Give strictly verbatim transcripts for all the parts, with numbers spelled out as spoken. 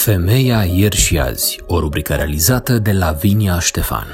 Femeia ieri și azi, o rubrică realizată de Lavinia Ștefan.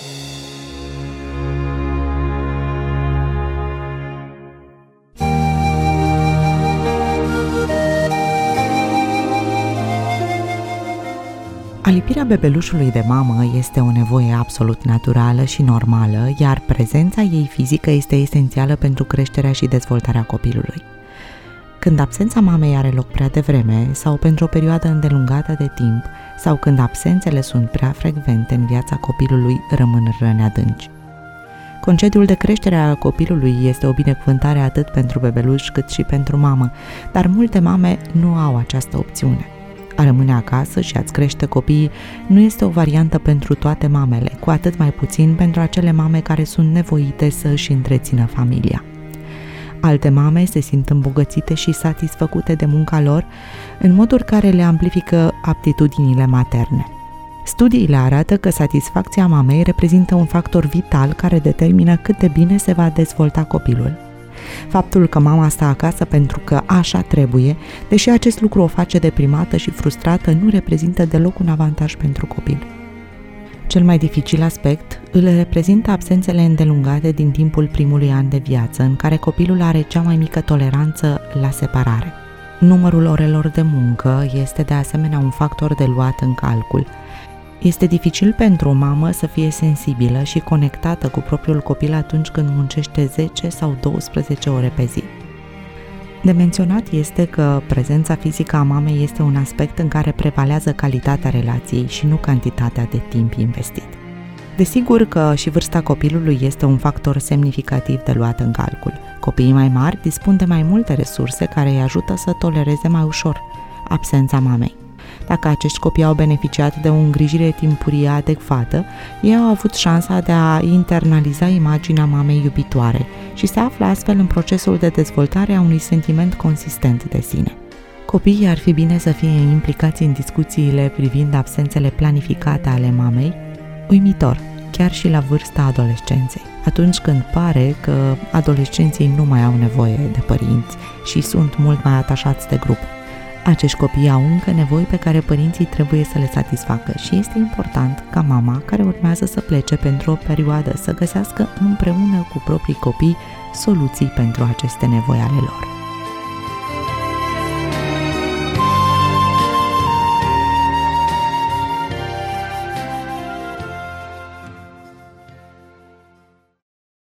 Alipirea bebelușului de mamă este o nevoie absolut naturală și normală, iar prezența ei fizică este esențială pentru creșterea și dezvoltarea copilului. Când absența mamei are loc prea devreme sau pentru o perioadă îndelungată de timp, sau când absențele sunt prea frecvente în viața copilului, rămân răni adânci. Concediul de creștere a copilului este o binecuvântare atât pentru bebeluș cât și pentru mamă, dar multe mame nu au această opțiune. A rămâne acasă și a-ți crește copiii nu este o variantă pentru toate mamele, cu atât mai puțin pentru acele mame care sunt nevoite să își întrețină familia. Alte mame se simt îmbogățite și satisfăcute de munca lor în moduri care le amplifică aptitudinile materne. Studiile arată că satisfacția mamei reprezintă un factor vital care determină cât de bine se va dezvolta copilul. Faptul că mama stă acasă pentru că așa trebuie, deși acest lucru o face deprimată și frustrată, nu reprezintă deloc un avantaj pentru copil. Cel mai dificil aspect îl reprezintă absențele îndelungate din timpul primului an de viață, în care copilul are cea mai mică toleranță la separare. Numărul orelor de muncă este de asemenea un factor de luat în calcul. Este dificil pentru o mamă să fie sensibilă și conectată cu propriul copil atunci când muncește zece sau douăsprezece ore pe zi. De menționat este că prezența fizică a mamei este un aspect în care prevalează calitatea relației și nu cantitatea de timp investit. Desigur că și vârsta copilului este un factor semnificativ de luat în calcul. Copiii mai mari dispun de mai multe resurse care îi ajută să tolereze mai ușor absența mamei. Dacă acești copii au beneficiat de o îngrijire timpurie adecvată, ei au avut șansa de a internaliza imaginea mamei iubitoare și se află astfel în procesul de dezvoltare a unui sentiment consistent de sine. Copiii ar fi bine să fie implicați în discuțiile privind absențele planificate ale mamei, uimitor, chiar și la vârsta adolescenței, atunci când pare că adolescenții nu mai au nevoie de părinți și sunt mult mai atașați de grup. Acești copii au încă nevoi pe care părinții trebuie să le satisfacă și este important ca mama, care urmează să plece pentru o perioadă, să găsească împreună cu proprii copii soluții pentru aceste nevoi ale lor.